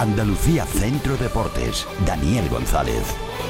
Andalucía Centro Deportes, Daniel González.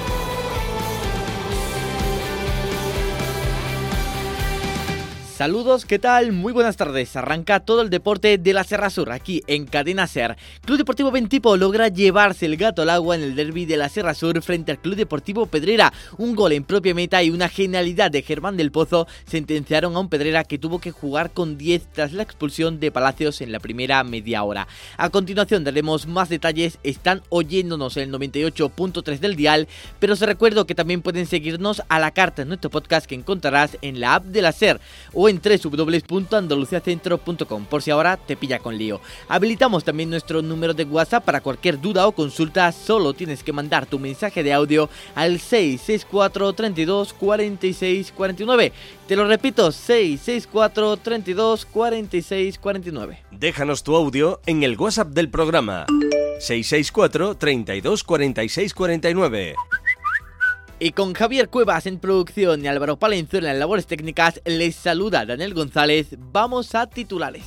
Saludos, ¿qué tal? Muy buenas tardes. Arranca todo el deporte de la Sierra Sur, aquí en Cadena SER. Club Deportivo Bentipo logra llevarse el gato al agua en el derbi de la Sierra Sur frente al Club Deportivo Pedrera. Un gol en propia meta y una genialidad de Germán del Pozo sentenciaron a un Pedrera que tuvo que jugar con 10 tras la expulsión de Palacios en la primera media hora. A continuación daremos más detalles. Están oyéndonos en el 98.3 del dial, pero os recuerdo que también pueden seguirnos a la carta en nuestro podcast que encontrarás en la app de la SER o en www.andaluciacentro.com, por si ahora te pilla con lío. Habilitamos también nuestro número de WhatsApp para cualquier duda o consulta. Solo tienes que mandar tu mensaje de audio al 664 32 46 49. Te lo repito, 664 32 46 49. Déjanos tu audio en el WhatsApp del programa 664 32 46 49. Y con Javier Cuevas en producción y Álvaro Palenzuela en labores técnicas, les saluda Daniel González. Vamos a titulares.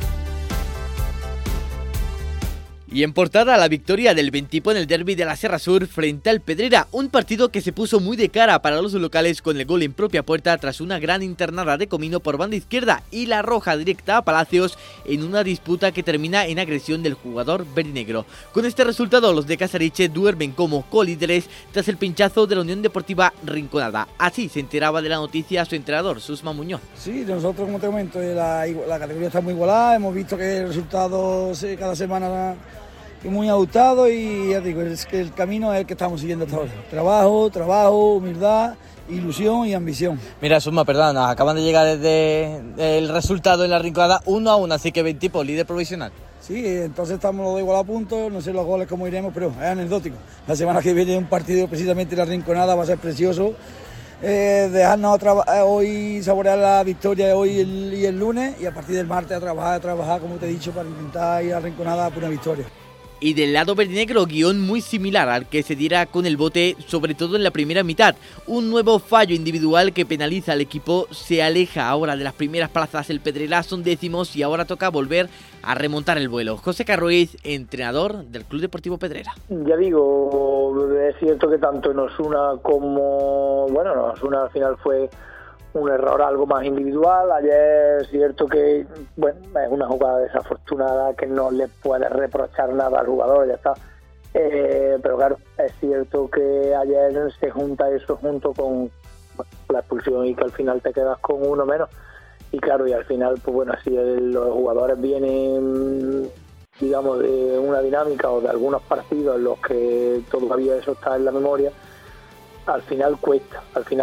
Y en portada, la victoria del Bentipo en el derbi de la Sierra Sur frente al Pedrera, un partido que se puso muy de cara para los locales con el gol en propia puerta tras una gran internada de Comino por banda izquierda y la roja directa a Palacios en una disputa que termina en agresión del jugador verdinegro. Con este resultado, los de Casariche duermen como colíderes tras el pinchazo de la Unión Deportiva Rinconada. Así se enteraba de la noticia su entrenador, Susma Muñoz. Sí, nosotros, como te comento, la categoría está muy igualada, hemos visto que el resultado cada semana muy ajustado y ya digo, es que el camino es el que estamos siguiendo hasta ahora. Trabajo, humildad, ilusión y ambición. Mira, Susma, perdón, nos acaban de llegar desde el resultado en la Rinconada 1-1, así que Bentipo, líder provisional. Sí, entonces estamos los dos igual a punto, no sé los goles cómo iremos, pero es anecdótico. La semana que viene un partido precisamente en la Rinconada va a ser precioso. Dejarnos hoy saborear la victoria hoy y el lunes y a partir del martes a trabajar, como te he dicho, para intentar ir a la Rinconada por una victoria. Y del lado verdinegro, guión muy similar al que se diera con el Bote, sobre todo en la primera mitad. Un nuevo fallo individual que penaliza al equipo, se aleja ahora de las primeras plazas. El Pedrera son décimos y ahora toca volver a remontar el vuelo. José Carruiz, entrenador del Club Deportivo Pedrera. Ya digo, es cierto que tanto en Osuna como... Bueno, en Osuna al final fue un error algo más individual. Ayer es cierto que, bueno, es una jugada desafortunada que no le puede reprochar nada al jugador, ya está. Pero claro, es cierto que ayer se junta eso junto con la expulsión y que al final te quedas con uno menos. Y claro, y al final, pues bueno, así los jugadores vienen, digamos, de una dinámica o de algunos partidos en los que todavía eso está en la memoria. Al final cuesta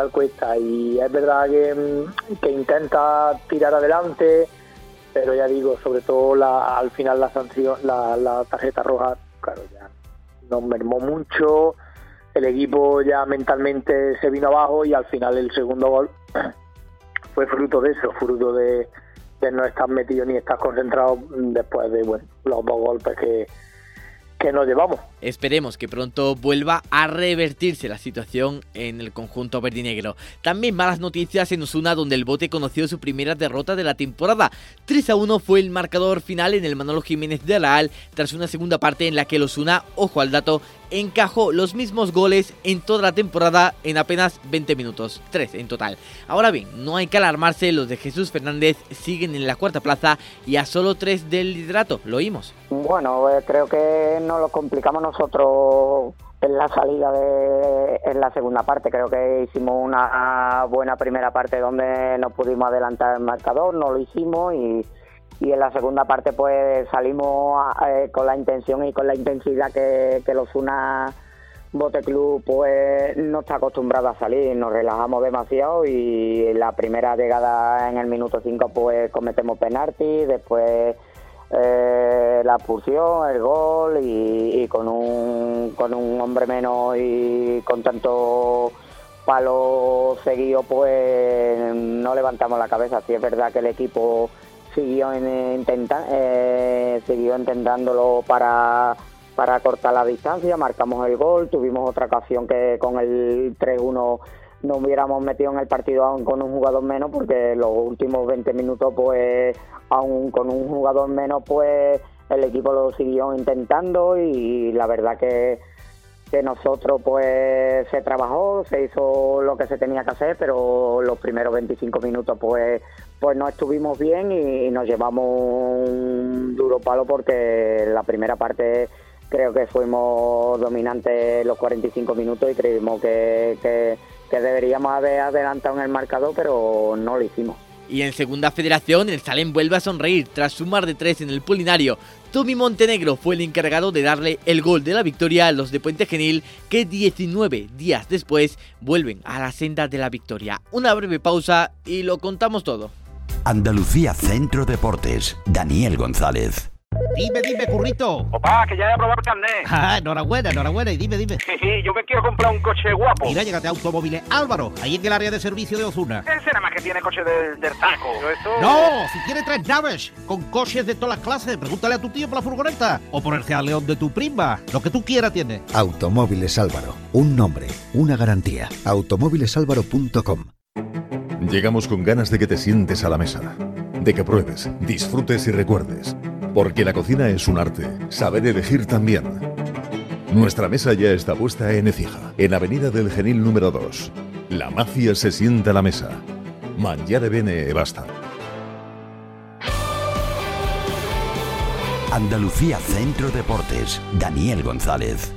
y es verdad que intenta tirar adelante, pero ya digo, sobre todo al final la sanción, la tarjeta roja, claro, ya nos mermó mucho, el equipo ya mentalmente se vino abajo y al final el segundo gol fue fruto de eso, fruto de no estar metido ni estar concentrado después de los dos golpes que nos llevamos. Esperemos que pronto vuelva a revertirse la situación en el conjunto verdinegro. También malas noticias en Osuna, donde el Bote conoció su primera derrota de la temporada. 3-1 fue el marcador final en el Manolo Jiménez de Alaal, tras una segunda parte en la que el Osuna, ojo al dato, encajó los mismos goles en toda la temporada en apenas 20 minutos, 3 en total. Ahora bien, no hay que alarmarse, los de Jesús Fernández siguen en la cuarta plaza y a solo 3 del liderato, lo oímos. Bueno, creo que nos lo complicamos nosotros en la salida en la segunda parte. Creo que hicimos una buena primera parte donde nos pudimos adelantar el marcador, no lo hicimos y en la segunda parte pues salimos con la intención y con la intensidad que el Osuna Bote Club pues no está acostumbrado a salir. Nos relajamos demasiado y en la primera llegada en el minuto 5 pues cometemos penalti, después la expulsión, el gol y con un hombre menos y con tanto palo seguido pues no levantamos la cabeza. Sí es verdad que el equipo siguió intentándolo para cortar la distancia, marcamos el gol, tuvimos otra ocasión que con el 3-1 nos hubiéramos metido en el partido aún con un jugador menos, porque los últimos 20 minutos pues aún con un jugador menos pues el equipo lo siguió intentando y la verdad que nosotros pues se trabajó, se hizo lo que se tenía que hacer, pero los primeros 25 minutos pues no estuvimos bien y nos llevamos un duro palo porque la primera parte creo que fuimos dominantes los 45 minutos y creímos que deberíamos haber adelantado en el marcador, pero no lo hicimos. Y en segunda federación, el Salem vuelve a sonreír tras sumar de 3 en el Polinario. Tommy Montenegro fue el encargado de darle el gol de la victoria a los de Puente Genil, que 19 días después vuelven a la senda de la victoria. Una breve pausa y lo contamos todo. Andalucía Centro Deportes, Daniel González. Dime, currito. Papá, que ya he aprobado el carnet. Ah, enhorabuena, y dime. Yo me quiero comprar un coche guapo. Mira, llégate a Automóviles Álvaro, ahí en el área de servicio de Ozuna. Ese nada más que tiene coche del taco. No, si tiene 3 naves, con coches de todas las clases, pregúntale a tu tío por la furgoneta, o por el Seat León de tu prima, lo que tú quieras tiene. Automóviles Álvaro, un nombre, una garantía. Automóvilesalvaro.com. Llegamos con ganas de que te sientes a la mesa, de que pruebes, disfrutes y recuerdes. Porque la cocina es un arte, saber elegir también. Nuestra mesa ya está puesta en Écija, en Avenida del Genil número 2. La mafia se sienta a la mesa. Mangiare bene e basta. Andalucía Centro Deportes, Daniel González.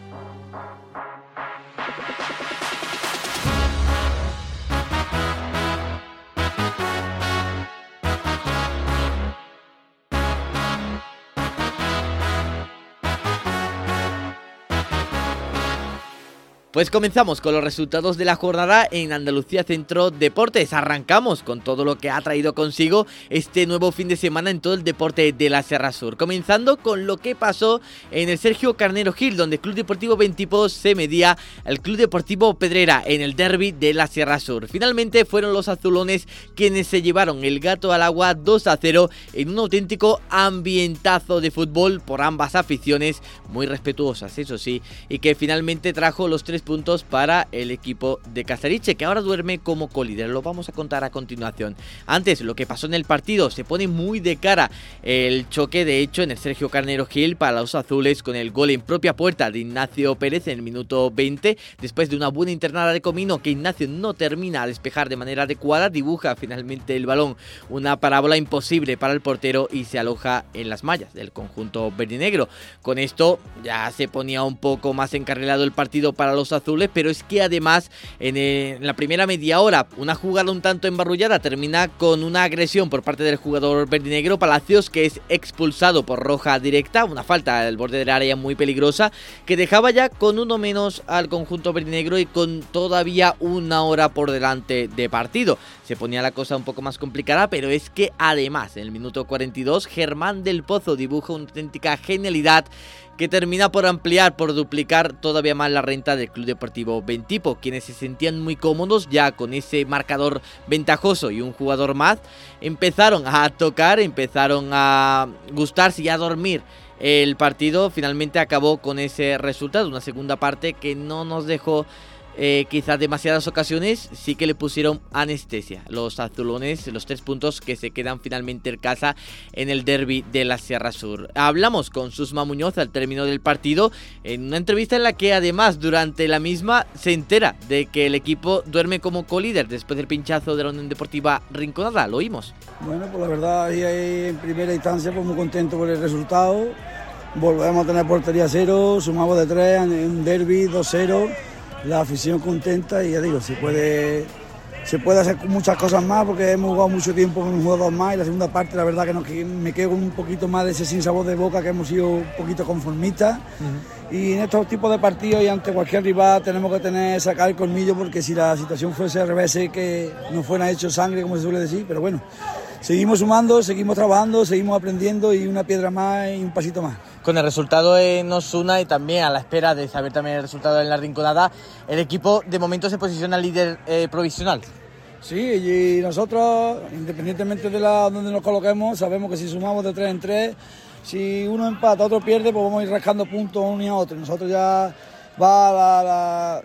Pues comenzamos con los resultados de la jornada en Andalucía Centro Deportes. Arrancamos con todo lo que ha traído consigo este nuevo fin de semana en todo el deporte de la Sierra Sur. Comenzando con lo que pasó en el Sergio Carnero Gil, donde Club Deportivo Bentipo se medía al Club Deportivo Pedrera en el derbi de la Sierra Sur. Finalmente fueron los azulones quienes se llevaron el gato al agua 2-0 en un auténtico ambientazo de fútbol por ambas aficiones, muy respetuosas, eso sí, y que finalmente trajo los 3 puntos para el equipo de Casariche, que ahora duerme como colíder. Lo vamos a contar a continuación. Antes, lo que pasó en el partido, se pone muy de cara el choque, de hecho, en el Sergio Carnero Gil para los azules, con el gol en propia puerta de Ignacio Pérez en el minuto 20, después de una buena internada de Comino, que Ignacio no termina a despejar de manera adecuada, dibuja finalmente el balón, una parábola imposible para el portero y se aloja en las mallas del conjunto verdinegro. Con esto ya se ponía un poco más encarrilado el partido para los azules, pero es que además en la primera media hora una jugada un tanto embarrullada termina con una agresión por parte del jugador verdinegro Palacios, que es expulsado por roja directa, una falta al borde del área muy peligrosa que dejaba ya con uno menos al conjunto verdinegro y con todavía una hora por delante de partido. Se ponía la cosa un poco más complicada, pero es que además en el minuto 42 Germán del Pozo dibuja una auténtica genialidad que termina por ampliar, por duplicar todavía más la renta del Club Deportivo Bentipo, quienes se sentían muy cómodos ya con ese marcador ventajoso y un jugador más, empezaron a tocar, empezaron a gustarse y a dormir. El partido finalmente acabó con ese resultado, una segunda parte que no nos dejó quizás demasiadas ocasiones, sí que le pusieron anestesia los azulones, los 3 puntos que se quedan finalmente en casa en el derbi de la Sierra Sur. Hablamos con Susma Muñoz al término del partido, en una entrevista en la que además durante la misma se entera de que el equipo duerme como colíder después del pinchazo de la Unión Deportiva Rinconada. Lo oímos. Bueno, pues la verdad ahí en primera instancia pues muy contento por el resultado. Volvemos a tener portería 0, sumamos de 3 en un derbi 2-0. La afición contenta y ya digo, se puede hacer muchas cosas más porque hemos jugado mucho tiempo con un jugador más y la segunda parte la verdad que me quedo con un poquito más de ese sin sabor de boca, que hemos sido un poquito conformistas. Y en estos tipos de partidos y ante cualquier rival tenemos que sacar el colmillo, porque si la situación fuese al revés es que no fuera hecho sangre, como se suele decir, pero bueno, seguimos sumando, seguimos trabajando, seguimos aprendiendo y una piedra más y un pasito más. Con el resultado en Osuna y también a la espera de saber también el resultado en la Rinconada, el equipo de momento se posiciona líder provisional. Sí, y nosotros, independientemente de donde nos coloquemos, sabemos que si sumamos de 3 en 3, si uno empata, otro pierde, pues vamos a ir rascando puntos uno y a otro. Nosotros ya va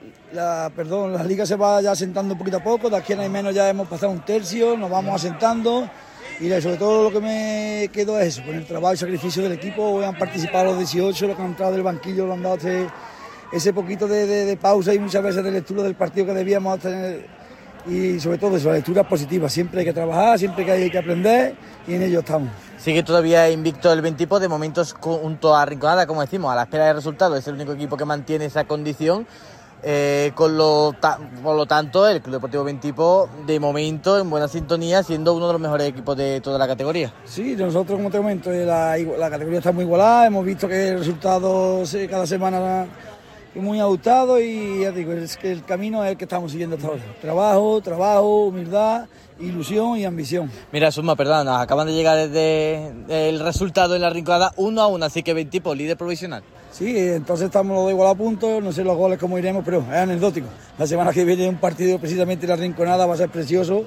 la liga se va ya asentando poquito a poco, de aquí en menos ya hemos pasado un tercio, nos vamos asentando Y sobre todo lo que me quedo es eso, con el trabajo y sacrificio del equipo. Hoy han participado los 18, los que han entrado del banquillo, lo han dado ese poquito de pausa y muchas veces de lectura del partido que debíamos tener. Y sobre todo eso, la lectura positiva. Siempre hay que trabajar, siempre hay que aprender y en ello estamos. Sigue todavía invicto el Ventipo, de momentos junto a Rinconada, como decimos, a la espera de resultados. Es el único equipo que mantiene esa condición. Por lo tanto, el Club Deportivo Ventipo, de momento, en buena sintonía, siendo uno de los mejores equipos de toda la categoría. Sí, nosotros, como te comento, la categoría está muy igualada. Hemos visto que el resultado cada semana es muy ajustado y ya digo, es que el camino es el que estamos siguiendo hasta ahora. Trabajo, humildad, ilusión y ambición. Mira, Suma, perdón, nos acaban de llegar desde el resultado en la Rinconada 1-1, así que Ventipo, líder provisional. Sí, entonces estamos los dos igual a punto, no sé los goles cómo iremos, pero es anecdótico. La semana que viene un partido precisamente en la Rinconada, va a ser precioso.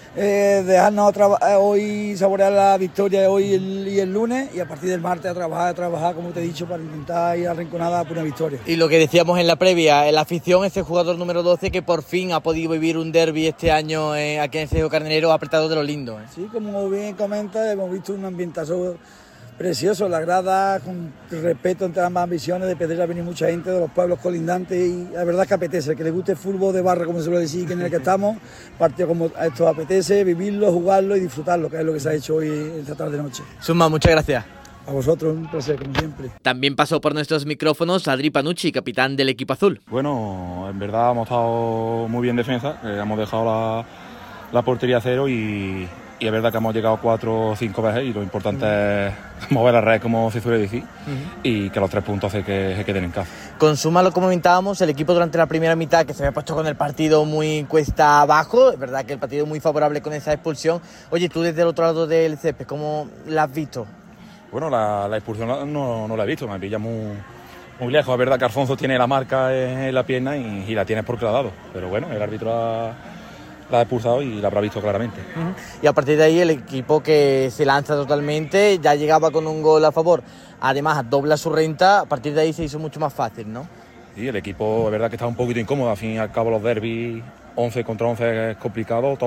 Dejarnos hoy saborear la victoria hoy y el lunes y a partir del martes a trabajar, como te he dicho, para intentar ir a la Rinconada por una victoria. Y lo que decíamos en la previa, la afición, ese jugador número 12 que por fin ha podido vivir un derbi este año aquí en el Sergio Carnero, apretado de lo lindo. Sí, como bien comenta, hemos visto un ambientazo precioso, la grada, con respeto entre ambas ambiciones. De Pedrera ha venido mucha gente de los pueblos colindantes y la verdad es que apetece, el que le guste el fútbol de barra, como se suele decir, que en el que estamos, partido como esto apetece, vivirlo, jugarlo y disfrutarlo, que es lo que se ha hecho hoy esta tarde-noche. Suma, muchas gracias. A vosotros, un placer, como siempre. También pasó por nuestros micrófonos Adri Panucci, capitán del equipo azul. Bueno, en verdad hemos estado muy bien en defensa, hemos dejado la portería a cero y es verdad que hemos llegado 4 o 5 veces y lo importante es mover la red, como se suele decir, y que los 3 puntos se queden en casa. Con Suma lo comentábamos, el equipo durante la primera mitad, que se había puesto con el partido muy cuesta abajo, es verdad que el partido muy favorable con esa expulsión. Oye, tú desde el otro lado del césped, ¿cómo la has visto? Bueno, la expulsión no la he visto, me pilla muy lejos. Es verdad que Alfonso tiene la marca en la pierna y la tiene por clavado, pero bueno, el árbitro la ha expulsado y la habrá visto claramente. Y a partir de ahí el equipo que se lanza totalmente, ya llegaba con un gol a favor, además dobla su renta, a partir de ahí se hizo mucho más fácil, ¿no? Sí, el equipo es verdad que está un poquito incómodo, al fin y al cabo los derbis 11 contra 11 es complicado,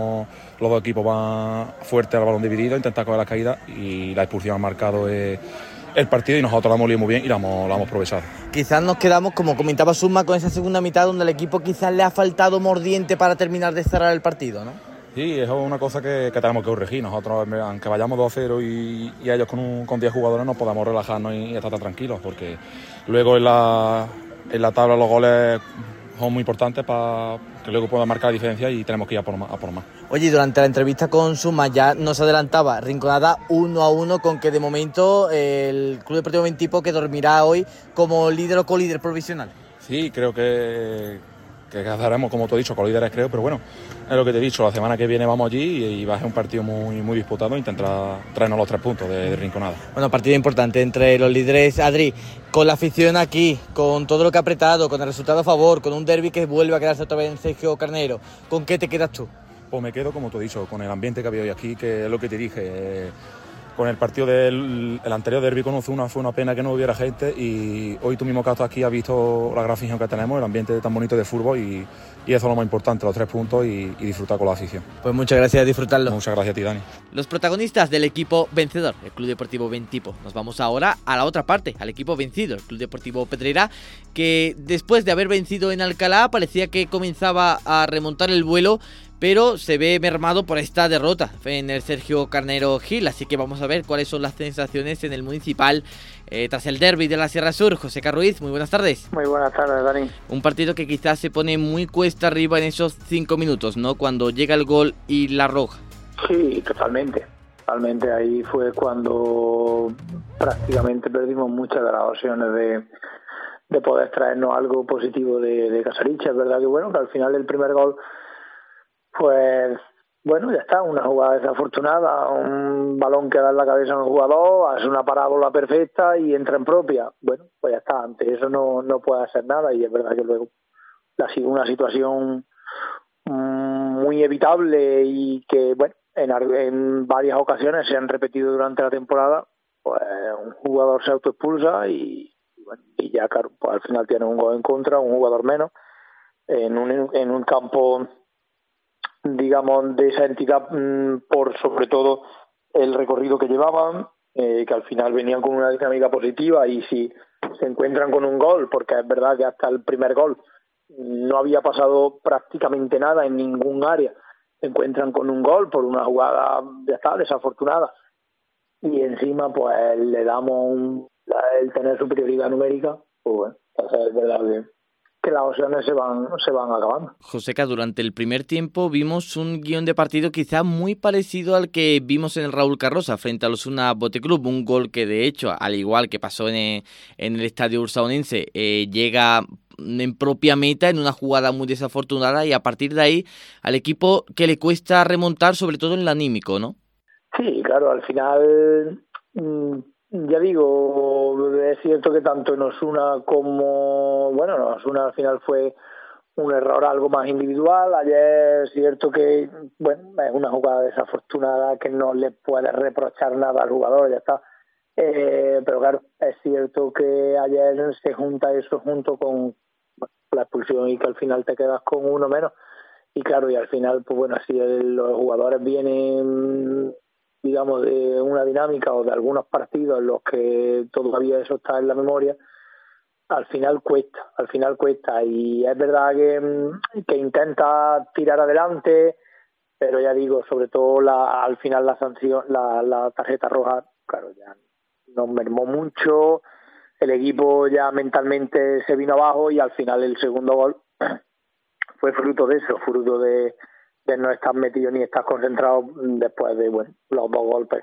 los dos equipos van fuerte al balón dividido, intentan coger las caídas y la expulsión ha marcado el partido y nosotros la hemos leído muy bien y la hemos aprovechado. Quizás nos quedamos, como comentaba Suma, con esa segunda mitad donde al equipo quizás le ha faltado mordiente para terminar de cerrar el partido, ¿no? Sí, eso es una cosa que tenemos que corregir. Nosotros, aunque vayamos 2-0 y ellos con 10 jugadores, no podamos relajarnos y estar tan tranquilos, porque luego en la tabla los goles son muy importantes para que luego pueda marcar la diferencia y tenemos que ir a por más. Oye, durante la entrevista con Suma ya nos adelantaba Rinconada 1-1, con que de momento el Club Deportivo Ventipo que dormirá hoy como líder o colíder provisional. Sí, creo que quedaremos, como te he dicho, colíderes creo, pero bueno, es lo que te he dicho, la semana que viene vamos allí y va a ser un partido muy disputado e intentar traernos los 3 puntos de Rinconada. Bueno, partido importante entre los líderes, Adri, con la afición aquí, con todo lo que ha apretado, con el resultado a favor, con un derbi que vuelve a quedarse otra vez en Sergio Carnero, ¿con qué te quedas tú? Pues me quedo, como te he dicho, con el ambiente que había hoy aquí, que es lo que te dije. Con el partido del anterior derbi con Ozuna fue una pena que no hubiera gente y hoy tú mismo que estás aquí has visto la gran afición que tenemos, el ambiente tan bonito de fútbol y eso es lo más importante, los 3 puntos y disfrutar con la afición. Pues muchas gracias, disfrutarlo. Muchas gracias a ti, Dani. Los protagonistas del equipo vencedor, el Club Deportivo Ventipo. Nos vamos ahora a la otra parte, al equipo vencido, el Club Deportivo Pedrera, que después de haber vencido en Alcalá parecía que comenzaba a remontar el vuelo, pero se ve mermado por esta derrota en el Sergio Carnero Gil, así que vamos a ver cuáles son las sensaciones en el municipal tras el derbi de la Sierra Sur. José Carruiz, muy buenas tardes. Muy buenas tardes, Dani. Un partido que quizás se pone muy cuesta arriba en esos 5 minutos, ¿no? Cuando llega el gol y la roja. Sí, totalmente. Ahí fue cuando prácticamente perdimos muchas de las opciones de poder traernos algo positivo de Casariche. Es verdad que bueno, que al final el primer gol, pues bueno, ya está, una jugada desafortunada, un balón que da en la cabeza a un jugador, hace una parábola perfecta y entra en propia. Bueno, pues ya está, ante eso no puede hacer nada y es verdad que luego ha sido una situación muy evitable y que, bueno, en varias ocasiones se han repetido durante la temporada. Pues un jugador se autoexpulsa y ya, claro, pues al final tiene un gol en contra, un jugador menos, en un campo digamos, de esa entidad por sobre todo el recorrido que llevaban, que al final venían con una dinámica positiva, y si se encuentran con un gol, porque es verdad que hasta el primer gol no había pasado prácticamente nada en ningún área, se encuentran con un gol por una jugada ya está desafortunada, y encima pues le damos el tener superioridad numérica, pues bueno, entonces es verdad que las opciones se van acabando. Joseca, durante el primer tiempo vimos un guión de partido quizá muy parecido al que vimos en el Raúl Carroza frente al Osasuna Bote Club, un gol que de hecho, al igual que pasó en el estadio ursaonense, llega en propia meta en una jugada muy desafortunada, y a partir de ahí al equipo que le cuesta remontar, sobre todo en el anímico, ¿no? Sí, claro, al final ya digo, es cierto que tanto en Osasuna como, bueno, en Osasuna al final fue un error algo más individual. Ayer es cierto que, bueno, es una jugada desafortunada que no le puede reprochar nada al jugador, ya está. Pero claro, es cierto que ayer se junta eso junto con la expulsión y que al final te quedas con uno menos. Y claro, y al final, pues bueno, si los jugadores vienen, digamos, de una dinámica o de algunos partidos en los que todavía eso está en la memoria, al final cuesta, y es verdad que intenta tirar adelante, pero ya digo, sobre todo al final la sanción, la tarjeta roja, claro, ya nos mermó mucho, el equipo ya mentalmente se vino abajo, y al final el segundo gol fue fruto de eso, fruto de no estar metido ni estar concentrado después de, bueno, los dos golpes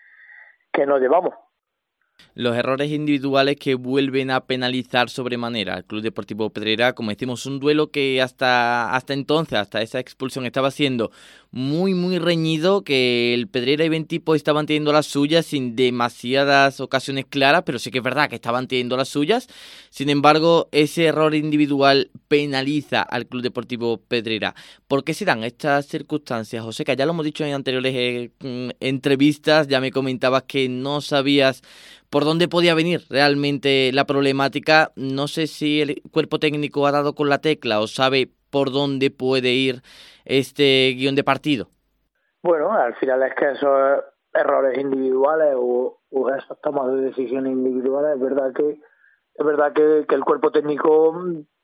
que nos llevamos. Los errores individuales que vuelven a penalizar sobremanera al Club Deportivo Pedrera, como decimos, un duelo que hasta entonces, hasta esa expulsión, estaba siendo muy muy reñido, que el Pedrera y Bentipo estaban teniendo las suyas sin demasiadas ocasiones claras, pero sí que es verdad que estaban teniendo las suyas. Sin embargo, ese error individual penaliza al Club Deportivo Pedrera. ¿Por qué se dan estas circunstancias, José? Que ya lo hemos dicho en anteriores entrevistas, ya me comentabas que no sabías por dónde podía venir realmente la problemática. No sé si el cuerpo técnico ha dado con la tecla o sabe por dónde puede ir este guión de partido. Bueno, al final es que esos errores individuales o esas tomas de decisiones individuales, es verdad que el cuerpo técnico,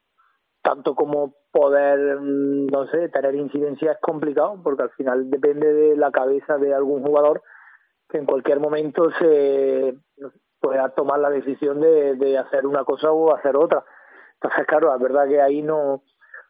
tanto como poder, no sé, tener incidencia es complicado, porque al final depende de la cabeza de algún jugador que en cualquier momento se pueda tomar la decisión de hacer una cosa o hacer otra. Entonces, claro, es verdad que ahí no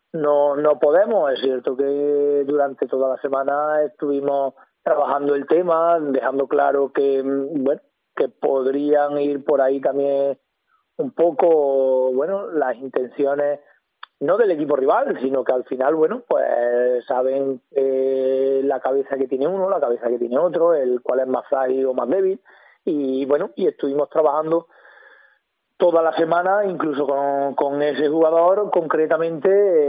podemos. Es cierto que durante toda la semana estuvimos trabajando el tema, dejando claro que, bueno, que podrían ir por ahí también un poco, bueno, las intenciones no del equipo rival, sino que al final, bueno, pues saben la cabeza que tiene uno, la cabeza que tiene otro, el cuál es más frágil o más débil, y bueno, y estuvimos trabajando toda la semana, incluso con ese jugador, concretamente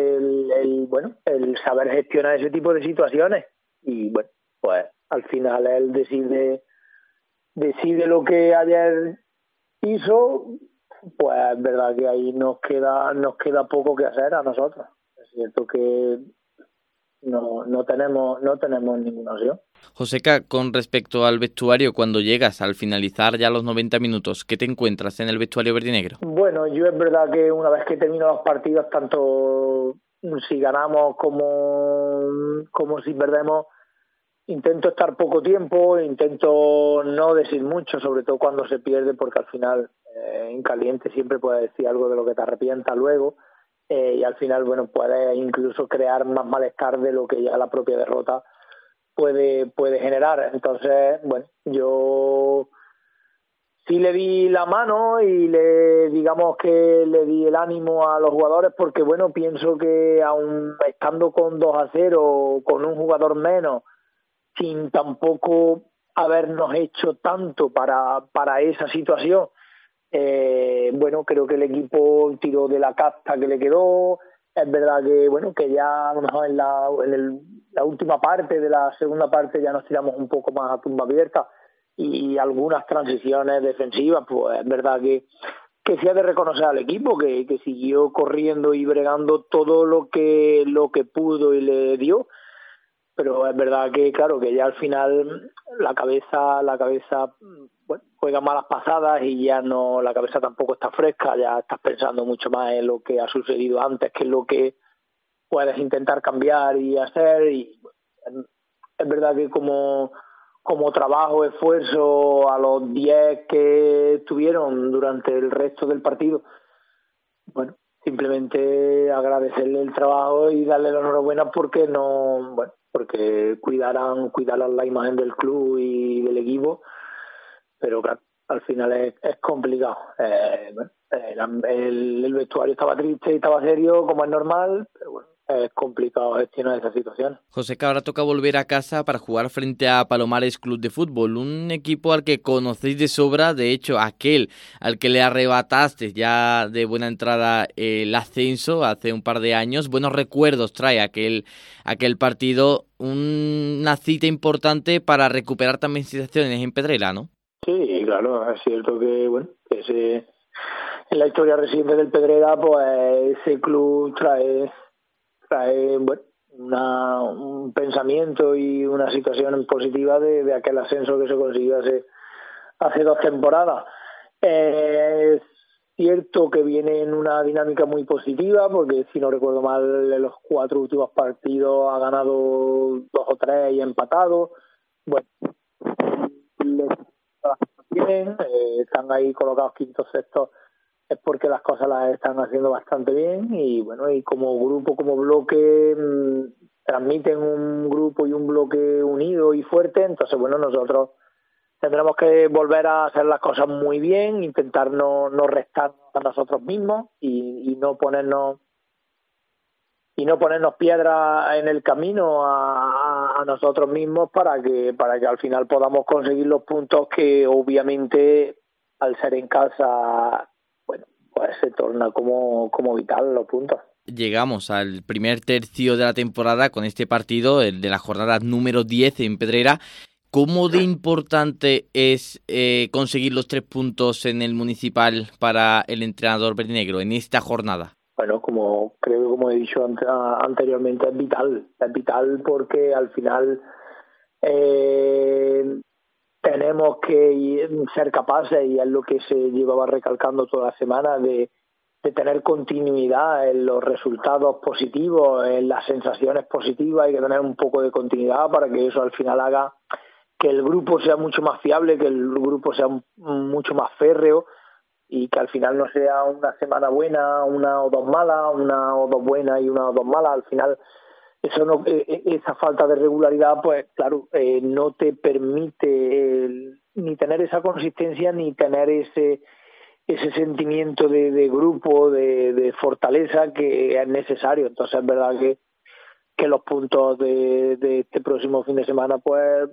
el saber gestionar ese tipo de situaciones, y bueno, pues al final él decide lo que ayer hizo. Pues es verdad que ahí nos queda poco que hacer a nosotros. Es cierto que no tenemos ninguna opción. Joseca, con respecto al vestuario, cuando llegas al finalizar ya los 90 minutos, ¿qué te encuentras en el vestuario verdinegro? Bueno, yo es verdad que una vez que termino los partidos, tanto si ganamos como si perdemos, intento estar poco tiempo, intento no decir mucho, sobre todo cuando se pierde, porque al final en caliente siempre puedes decir algo de lo que te arrepientas luego, y al final, bueno, puedes incluso crear más malestar de lo que ya la propia derrota puede generar. Entonces, bueno, yo sí le di la mano y digamos que le di el ánimo a los jugadores, porque bueno, pienso que aun estando con 2-0, con un jugador menos, sin tampoco habernos hecho tanto para esa situación, bueno, creo que el equipo tiró de la casta que le quedó. Es verdad que bueno, que ya a lo mejor en la última parte de la segunda parte ya nos tiramos un poco más a tumba abierta, y algunas transiciones defensivas, pues es verdad que sí ha de reconocer al equipo que siguió corriendo y bregando todo lo que pudo y le dio. pero es verdad que, claro, que ya al final la cabeza bueno, juega malas pasadas y ya no, la cabeza tampoco está fresca, ya estás pensando mucho más en lo que ha sucedido antes que en lo que puedes intentar cambiar y hacer. Y bueno, es verdad que como trabajo, esfuerzo a los 10 que estuvieron durante el resto del partido, bueno, simplemente agradecerle el trabajo y darle la enhorabuena porque cuidaran la imagen del club y del equipo, pero claro, al final es complicado. El vestuario estaba triste y estaba serio, como es normal, pero bueno, es complicado gestionar esa situación. José, que ahora toca volver a casa para jugar frente a Palomares Club de Fútbol, un equipo al que conocéis de sobra, de hecho aquel al que le arrebataste ya de buena entrada el ascenso hace un par de años. Buenos recuerdos trae aquel partido, una cita importante para recuperar también sensaciones en Pedrera, ¿no? Sí, claro, es cierto que en la historia reciente del Pedrera, pues ese club trae bueno, un pensamiento y una situación positiva de aquel ascenso que se consiguió hace 2 temporadas. Es cierto que viene en una dinámica muy positiva, porque si no recuerdo mal, en los 4 últimos partidos ha ganado 2 o 3 y ha empatado. Bueno, bien, están ahí colocados quintos, sextos, es porque las cosas las están haciendo bastante bien y bueno, y como grupo, como bloque, transmiten un grupo y un bloque unido y fuerte. Entonces bueno, nosotros tendremos que volver a hacer las cosas muy bien, intentar no restarnos a nosotros mismos y no ponernos piedras en el camino a nosotros mismos para que al final podamos conseguir los puntos que obviamente al ser en casa, bueno, pues se torna como vital los puntos. Llegamos al primer tercio de la temporada con este partido, el de la jornada número 10 en Pedrera. ¿Cómo de importante es conseguir los 3 puntos en el Municipal para el entrenador verdinegro en esta jornada? Bueno, como he dicho anteriormente, es vital porque al final tenemos que ser capaces, y es lo que se llevaba recalcando toda la semana, de tener continuidad en los resultados positivos, en las sensaciones positivas. Hay que tener un poco de continuidad para que eso al final haga que el grupo sea mucho más fiable, que el grupo sea mucho más férreo, y que al final no sea una semana buena, una o 2 malas, una o 2 buenas y una o 2 malas. Al final esa falta de regularidad, pues claro, no te permite ni tener esa consistencia ni tener ese sentimiento de grupo, de fortaleza que es necesario. Entonces es verdad que los puntos de este próximo fin de semana pues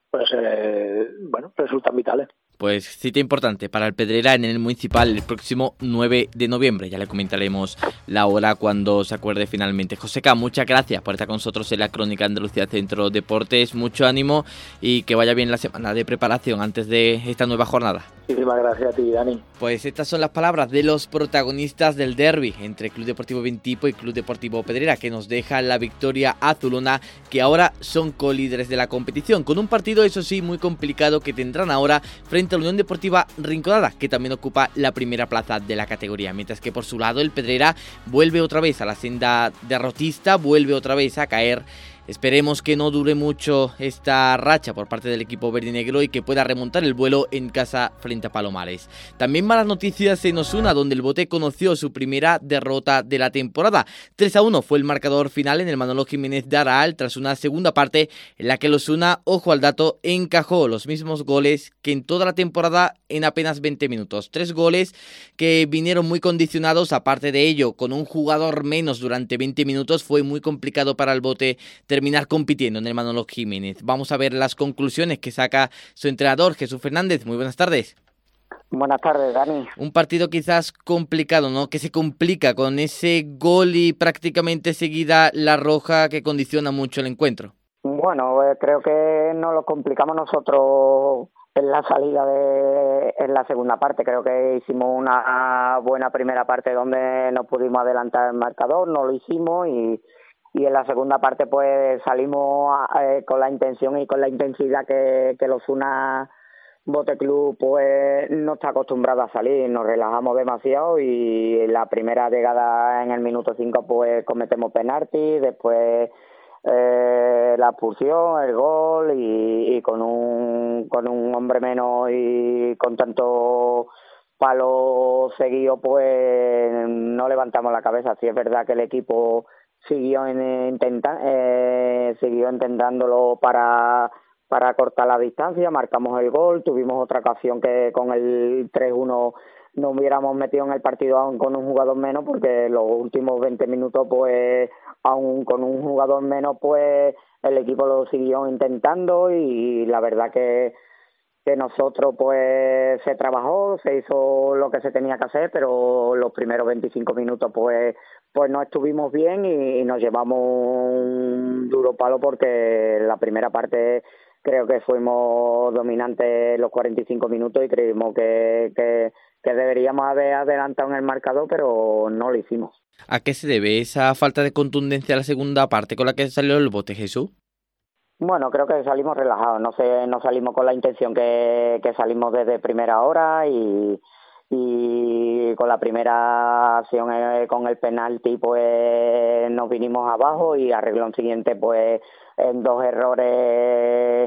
resultan vitales. Pues cita importante para el Pedrera en el Municipal el próximo 9 de noviembre. Ya le comentaremos la hora cuando se acuerde finalmente. Joseca, muchas gracias por estar con nosotros en la Crónica Andalucía Centro Deportes. Mucho ánimo y que vaya bien la semana de preparación antes de esta nueva jornada. Muchísimas gracias a ti, Dani. Pues estas son las palabras de los protagonistas del derbi entre Club Deportivo Bentipo y Club Deportivo Pedrera, que nos deja la victoria azulona, que ahora son colíderes de la competición, con un partido, eso sí, muy complicado que tendrán ahora frente a la Unión Deportiva Rinconada, que también ocupa la primera plaza de la categoría, mientras que por su lado el Pedrera vuelve otra vez a la senda derrotista, vuelve otra vez a caer. Esperemos que no dure mucho esta racha por parte del equipo verdinegro y que pueda remontar el vuelo en casa frente a Palomares. También malas noticias en Osuna, donde el Bote conoció su primera derrota de la temporada. 3-1 fue el marcador final en el Manolo Jiménez de Araal, tras una segunda parte en la que el Osuna, ojo al dato, encajó los mismos goles que en toda la temporada en apenas 20 minutos. 3 goles que vinieron muy condicionados. Aparte de ello, con un jugador menos durante 20 minutos, fue muy complicado para el Bote terminar compitiendo en el Manolo Jiménez. Vamos a ver las conclusiones que saca su entrenador, Jesús Fernández. Muy buenas tardes. Buenas tardes, Dani. Un partido quizás complicado, ¿no? Que se complica con ese gol y prácticamente seguida la roja que condiciona mucho el encuentro. Bueno, creo que nos lo complicamos nosotros en la salida en la segunda parte. Creo que hicimos una buena primera parte donde no pudimos adelantar el marcador, no lo hicimos en la segunda parte pues salimos con la intención y con la intensidad que el Osuna Bote Club pues no está acostumbrado a salir, nos relajamos demasiado y en la primera llegada en el minuto 5 pues cometemos penalti, después la expulsión, el gol y con un hombre menos y con tanto palo seguido pues no levantamos la cabeza. Sí es verdad que el equipo siguió intentándolo para cortar la distancia, marcamos el gol, tuvimos otra ocasión que con el 3-1 nos hubiéramos metido en el partido aún con un jugador menos, porque los últimos 20 minutos pues aún con un jugador menos pues el equipo lo siguió intentando y la verdad que nosotros pues se trabajó, se hizo lo que se tenía que hacer, pero los primeros 25 minutos pues no estuvimos bien y nos llevamos un duro palo porque la primera parte creo que fuimos dominantes los 45 minutos y creímos que deberíamos haber adelantado en el marcador, pero no lo hicimos. ¿A qué se debe esa falta de contundencia a la segunda parte con la que salió el bote, Jesús? Bueno, creo que salimos relajados, no salimos con la intención que salimos desde primera hora y con la primera acción con el penalti pues nos vinimos abajo y a renglón siguiente pues en 2 errores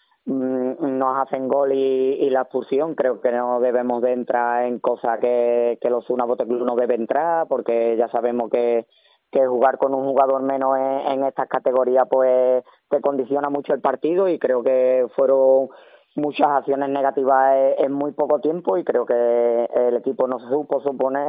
nos hacen gol y la expulsión. Creo que no debemos de entrar en cosas que el Osuna Bote Club no debe entrar, porque ya sabemos que jugar con un jugador menos en estas categorías pues te condiciona mucho el partido y creo que fueron muchas acciones negativas en muy poco tiempo y creo que el equipo no supo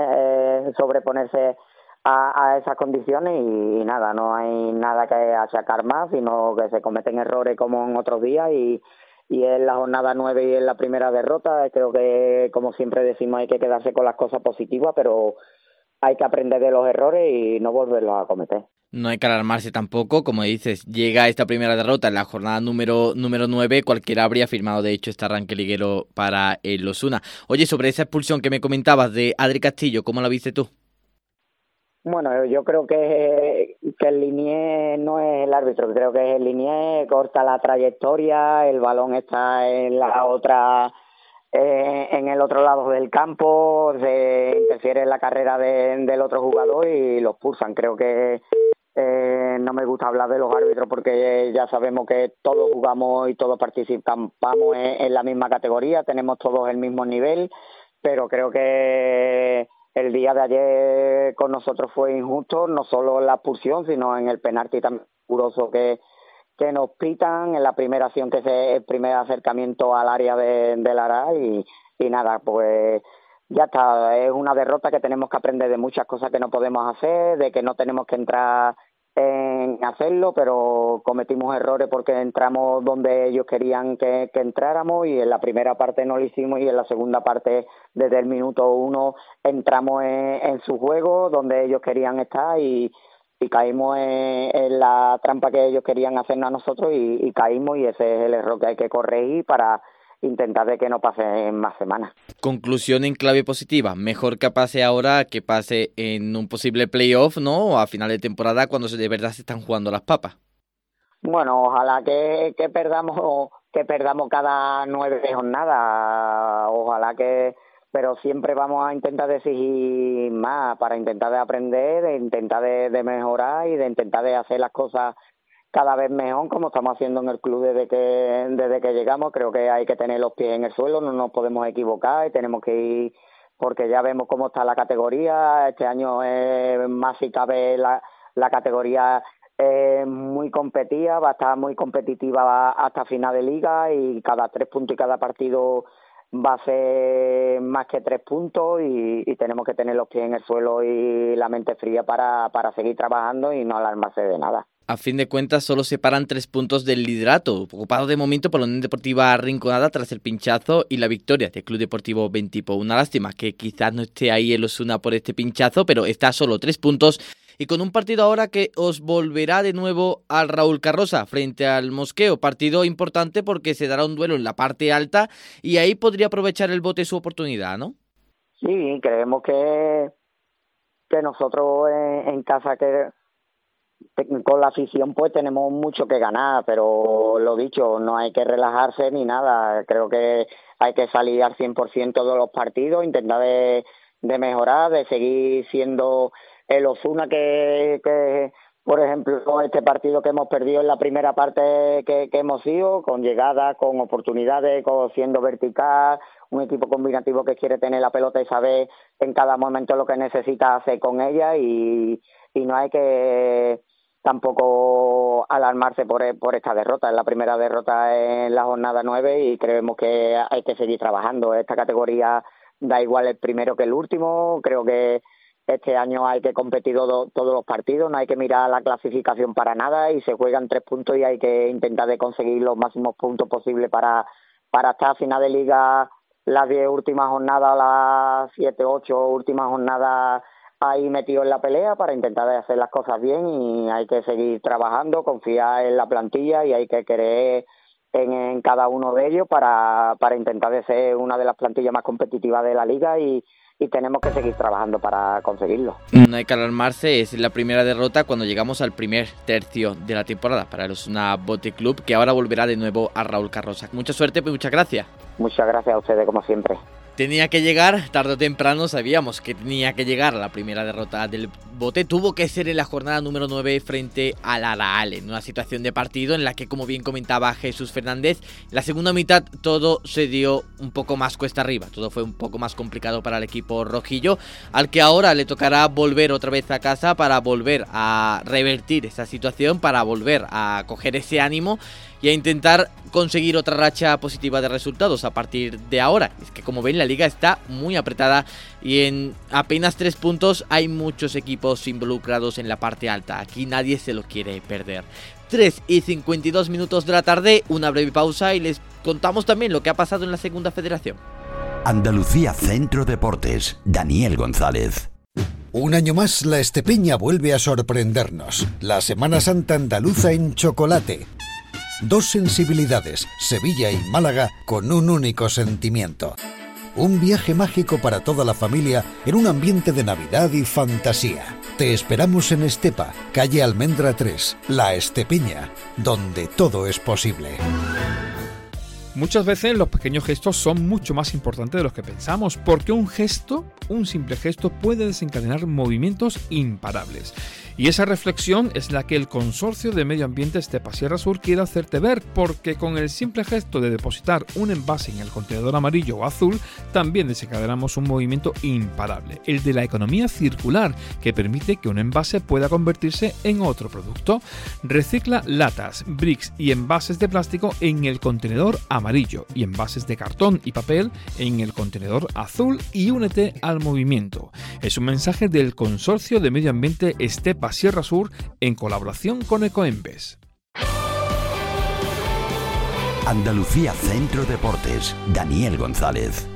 sobreponerse a esas condiciones y nada, no hay nada que achacar más, sino que se cometen errores como en otros días y en la jornada 9 y en la primera derrota creo que, como siempre decimos, hay que quedarse con las cosas positivas, pero hay que aprender de los errores y no volverlos a cometer. No hay que alarmarse tampoco, como dices, llega esta primera derrota en la jornada número 9, cualquiera habría firmado de hecho este arranque liguero para el Osuna. Oye, sobre esa expulsión que me comentabas de Adri Castillo, ¿cómo la viste tú? Bueno, yo creo que el Liniers no es el árbitro, creo que es el Liniers, corta la trayectoria, el balón está en la otra... en el otro lado del campo, se interfiere en la carrera del otro jugador y los expulsan. Creo que no me gusta hablar de los árbitros porque ya sabemos que todos jugamos y todos participamos en la misma categoría, tenemos todos el mismo nivel, pero creo que el día de ayer con nosotros fue injusto, no solo en la expulsión, sino en el penalti tan riguroso que nos pitan en la primera acción, que es el primer acercamiento al área del Aras y nada, pues ya está. Es una derrota que tenemos que aprender de muchas cosas que no podemos hacer, de que no tenemos que entrar en hacerlo, pero cometimos errores porque entramos donde ellos querían que entráramos y en la primera parte no lo hicimos y en la segunda parte desde el minuto 1 entramos en su juego donde ellos querían estar y caímos en la trampa que ellos querían hacernos a nosotros y caímos y ese es el error que hay que corregir para intentar de que no pase en más semanas. Conclusión en clave positiva, mejor que pase ahora que pase en un posible playoff, ¿no? O a final de temporada cuando de verdad se están jugando las papas. Bueno, ojalá que perdamos cada 9 jornadas, ojalá que, pero siempre vamos a intentar de exigir más para intentar de aprender, de intentar de mejorar y de intentar de hacer las cosas cada vez mejor, como estamos haciendo en el club desde que llegamos. Creo que hay que tener los pies en el suelo, no nos podemos equivocar y tenemos que ir, porque ya vemos cómo está la categoría. Este año más si cabe la categoría muy competida, va a estar muy competitiva hasta final de liga y cada 3 puntos y cada partido va a ser más que 3 puntos y tenemos que tener los pies en el suelo y la mente fría para seguir trabajando y no alarmarse de nada. A fin de cuentas, solo separan 3 puntos del liderato, ocupado de momento por la Unión Deportiva Rinconada tras el pinchazo y la victoria del Club Deportivo Bentipo. Una lástima que quizás no esté ahí el Osuna por este pinchazo, pero está solo 3 puntos y con un partido ahora que os volverá de nuevo al Raúl Carrosa frente al Mosqueo. Partido importante porque se dará un duelo en la parte alta y ahí podría aprovechar el Bote su oportunidad, ¿no? Sí, creemos que nosotros en casa con la afición pues tenemos mucho que ganar, pero lo dicho, no hay que relajarse ni nada. Creo que hay que salir al 100% todos los partidos, intentar de mejorar, de seguir siendo el Osuna que por ejemplo, este partido que hemos perdido en la primera parte que hemos sido, con llegadas, con oportunidades, siendo vertical, un equipo combinativo que quiere tener la pelota y saber en cada momento lo que necesita hacer con ella, y no hay que tampoco alarmarse por esta derrota. Es la primera derrota en la jornada 9 y creemos que hay que seguir trabajando. Esta categoría da igual el primero que el último. Creo que este año hay que competir todos los partidos, no hay que mirar la clasificación para nada, y se juegan 3 puntos y hay que intentar de conseguir los máximos puntos posibles para estar a final de liga las 10 últimas jornadas, las 7, 8 últimas jornadas ahí metido en la pelea, para intentar de hacer las cosas bien. Y hay que seguir trabajando, confiar en la plantilla y hay que creer en cada uno de ellos para intentar de ser una de las plantillas más competitivas de la liga, y tenemos que seguir trabajando para conseguirlo. No hay que alarmarse, es la primera derrota cuando llegamos al primer tercio de la temporada para el Osasuna Bote Club, que ahora volverá de nuevo a Raúl Carroza. Mucha suerte, pues muchas gracias. Muchas gracias a ustedes, como siempre. Tenía que llegar, tarde o temprano sabíamos que tenía que llegar la primera derrota del Bote. Tuvo que ser en la jornada número 9 frente al Al-Ahly, en una situación de partido en la que, como bien comentaba Jesús Fernández, la segunda mitad todo se dio un poco más cuesta arriba, todo fue un poco más complicado para el equipo rojillo, al que ahora le tocará volver otra vez a casa para volver a revertir esa situación, para volver a coger ese ánimo y a intentar conseguir otra racha positiva de resultados a partir de ahora. Es que, como ven, la liga está muy apretada y en apenas 3 puntos hay muchos equipos involucrados en la parte alta. Aquí nadie se lo quiere perder. 3:52 minutos de la tarde, una breve pausa y les contamos también lo que ha pasado en la segunda federación. Andalucía Centro Deportes, Daniel González. Un año más, la Estepeña vuelve a sorprendernos. La Semana Santa andaluza en chocolate. 2 sensibilidades, Sevilla y Málaga, con un único sentimiento. Un viaje mágico para toda la familia en un ambiente de Navidad y fantasía. Te esperamos en Estepa, calle Almendra 3, La Estepeña, donde todo es posible. Muchas veces los pequeños gestos son mucho más importantes de los que pensamos, porque un simple gesto puede desencadenar movimientos imparables. Y esa reflexión es la que el Consorcio de Medio Ambiente Estepa Sierra Sur quiere hacerte ver, porque con el simple gesto de depositar un envase en el contenedor amarillo o azul, también desencadenamos un movimiento imparable, el de la economía circular, que permite que un envase pueda convertirse en otro producto. Recicla latas, bricks y envases de plástico en el contenedor amarillo y envases de cartón y papel en el contenedor azul y únete al movimiento. Es un mensaje del Consorcio de Medio Ambiente Estepa Sierra Sur en colaboración con Ecoembes. Andalucía Centro Deportes, Daniel González.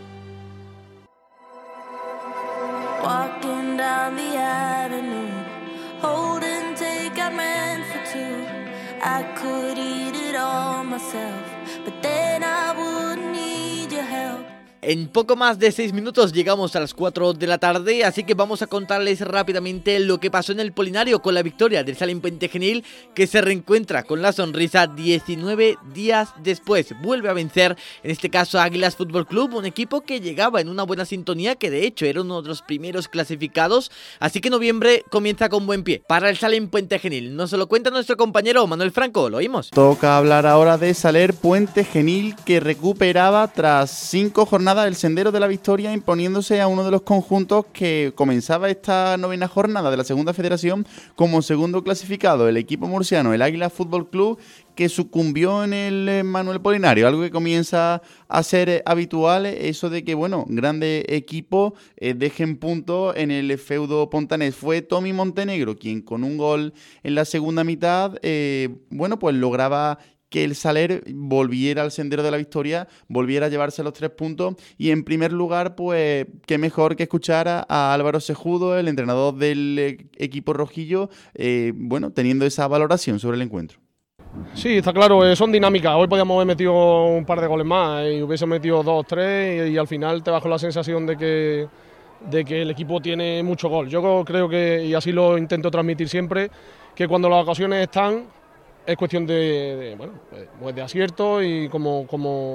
Walking down the avenue, holding take I meant for two. I could eat it all myself, but then I wouldn't need your help. En poco más de 6 minutos llegamos a las 4 de la tarde, así que vamos a contarles rápidamente lo que pasó en el Polinario con la victoria del Salem Puente Genil, que se reencuentra con la sonrisa 19 días después. Vuelve a vencer, en este caso, a Águilas Fútbol Club, un equipo que llegaba en una buena sintonía, que de hecho era uno de los primeros clasificados, así que noviembre comienza con buen pie para el Salem Puente Genil. Nos lo cuenta nuestro compañero Manuel Franco, lo oímos. Toca hablar ahora de Saler Puente Genil, que recuperaba tras 5 jornadas el sendero de la victoria, imponiéndose a uno de los conjuntos que comenzaba esta 9ª jornada de la segunda federación como segundo clasificado, el equipo murciano, el Águila Fútbol Club, que sucumbió en el Manuel Polinario, algo que comienza a ser habitual, eso de que, grandes equipos dejen puntos en el feudo pontanés. Fue Tommy Montenegro quien, con un gol en la segunda mitad, pues lograba que el Saler volviera al sendero de la victoria, volviera a llevarse los 3 puntos. Y en primer lugar, pues qué mejor que escuchar a Álvaro Sejudo, el entrenador del equipo rojillo, teniendo esa valoración sobre el encuentro. Sí, está claro, son dinámicas. Hoy podíamos haber metido un par de goles más y hubiese metido 2, 3 y al final te bajo la sensación de que el equipo tiene mucho gol. Yo creo que, y así lo intento transmitir siempre, que cuando las ocasiones están es cuestión de acierto y como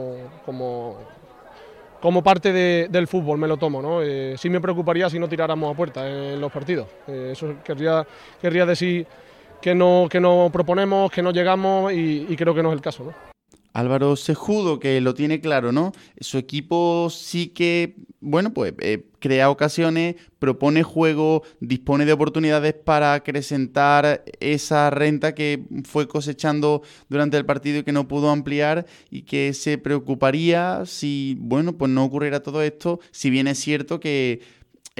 parte del fútbol me lo tomo, ¿no? Sí me preocuparía si no tiráramos a puerta en los partidos. Eso querría decir que no proponemos, que no llegamos y creo que no es el caso, ¿no? Álvaro Sejudo, que lo tiene claro, ¿no? Su equipo sí que, crea ocasiones, propone juego, dispone de oportunidades para acrecentar esa renta que fue cosechando durante el partido y que no pudo ampliar, y que se preocuparía si, no ocurriera todo esto, si bien es cierto que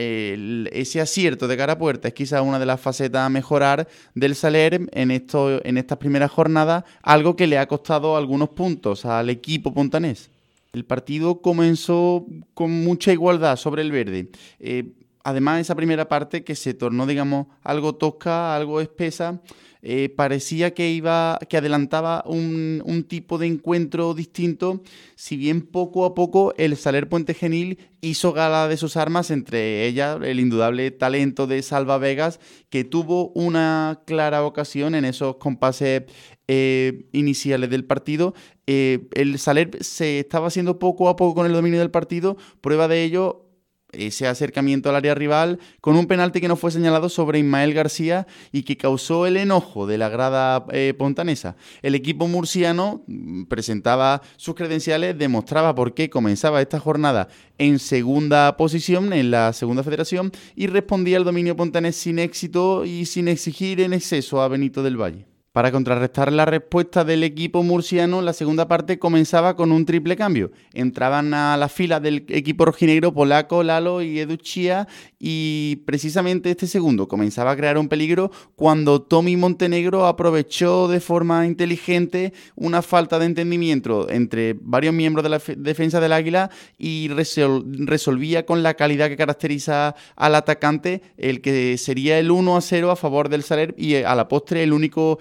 ese acierto de cara a puerta es quizás una de las facetas a mejorar del Saler en estas primeras jornadas, algo que le ha costado algunos puntos al equipo pontanés. El partido comenzó con mucha igualdad sobre el verde. Además, esa primera parte que se tornó, algo tosca, algo espesa, parecía que adelantaba un tipo de encuentro distinto, si bien poco a poco el Saler Puente Genil hizo gala de sus armas, entre ellas el indudable talento de Salva Vegas, que tuvo una clara ocasión en esos compases iniciales del partido. El Saler se estaba haciendo poco a poco con el dominio del partido, prueba de ello ese acercamiento al área rival con un penalti que no fue señalado sobre Ismael García y que causó el enojo de la grada pontanesa. El equipo murciano presentaba sus credenciales, demostraba por qué comenzaba esta jornada en segunda posición, en la segunda federación, y respondía al dominio pontanés sin éxito y sin exigir en exceso a Benito del Valle. Para contrarrestar la respuesta del equipo murciano, la segunda parte comenzaba con un triple cambio. Entraban a la fila del equipo rojinegro Polaco, Lalo y Edu Chía, y precisamente este segundo comenzaba a crear un peligro cuando Tommy Montenegro aprovechó de forma inteligente una falta de entendimiento entre varios miembros de la defensa del Águila y resolvía con la calidad que caracteriza al atacante el que sería el 1-0 a favor del Saler, y a la postre el único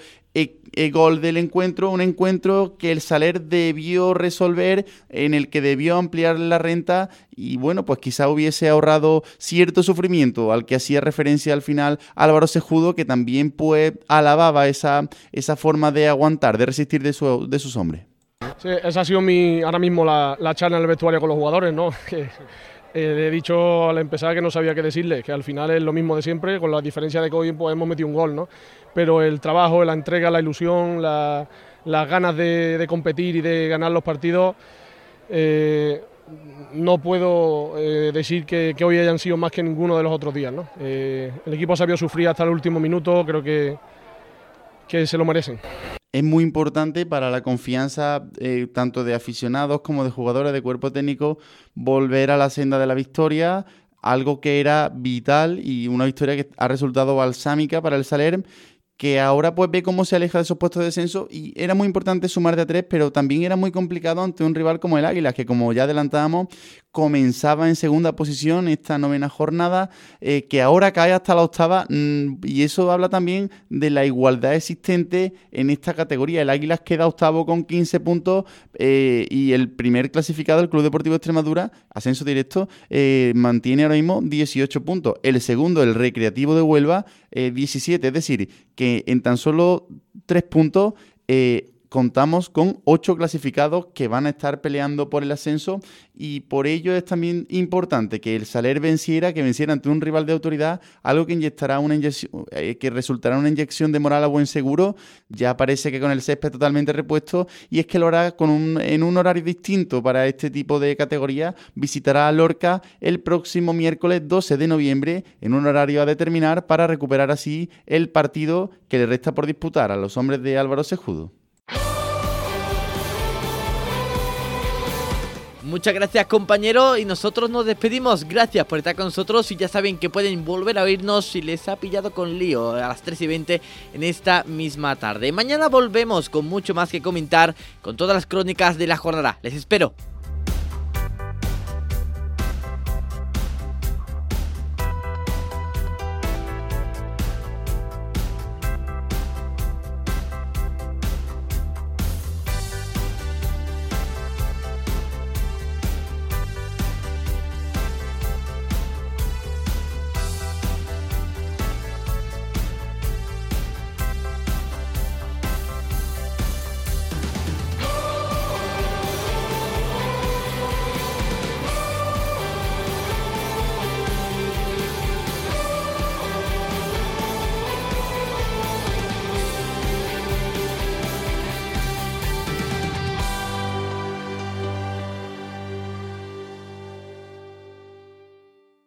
gol del encuentro, un encuentro que el Saler debió resolver, en el que debió ampliar la renta y quizá hubiese ahorrado cierto sufrimiento al que hacía referencia al final Álvaro Sejudo, que también alababa esa forma de aguantar, de resistir de sus hombres. Sí, esa ha sido ahora mismo la charla en el vestuario con los jugadores, ¿no? Le he dicho al empezar que no sabía qué decirle, que al final es lo mismo de siempre, con la diferencia de que hoy hemos metido un gol, ¿no? Pero el trabajo, la entrega, la ilusión, las ganas de competir y de ganar los partidos, no puedo decir que hoy hayan sido más que ninguno de los otros días, ¿no? El equipo ha sabido sufrir hasta el último minuto, creo que se lo merecen. Es muy importante para la confianza tanto de aficionados como de jugadores, de cuerpo técnico, volver a la senda de la victoria, algo que era vital, y una victoria que ha resultado balsámica para el Saler, que ahora ve cómo se aleja de esos puestos de descenso, y era muy importante sumar de a 3, pero también era muy complicado ante un rival como el Águila, que, como ya adelantábamos, comenzaba en segunda posición esta novena jornada, que ahora cae hasta la octava, y eso habla también de la igualdad existente en esta categoría. El Águila queda octavo con 15 puntos, y el primer clasificado, el Club Deportivo Extremadura, ascenso directo, mantiene ahora mismo 18 puntos. El segundo, el Recreativo de Huelva, 17, es decir, que en tan solo 3 puntos contamos con 8 clasificados que van a estar peleando por el ascenso, y por ello es también importante que el Saler venciera ante un rival de autoridad, algo que que resultará una inyección de moral a buen seguro. Ya parece que con el césped totalmente repuesto, y es que lo hará en un horario distinto para este tipo de categoría. Visitará a Lorca el próximo miércoles 12 de noviembre en un horario a determinar, para recuperar así el partido que le resta por disputar a los hombres de Álvaro Sejudo. Muchas gracias, compañero, y nosotros nos despedimos. Gracias por estar con nosotros, y ya saben que pueden volver a oírnos si les ha pillado con lío a las 3:20 en esta misma tarde. Mañana volvemos con mucho más que comentar, con todas las crónicas de la jornada. Les espero.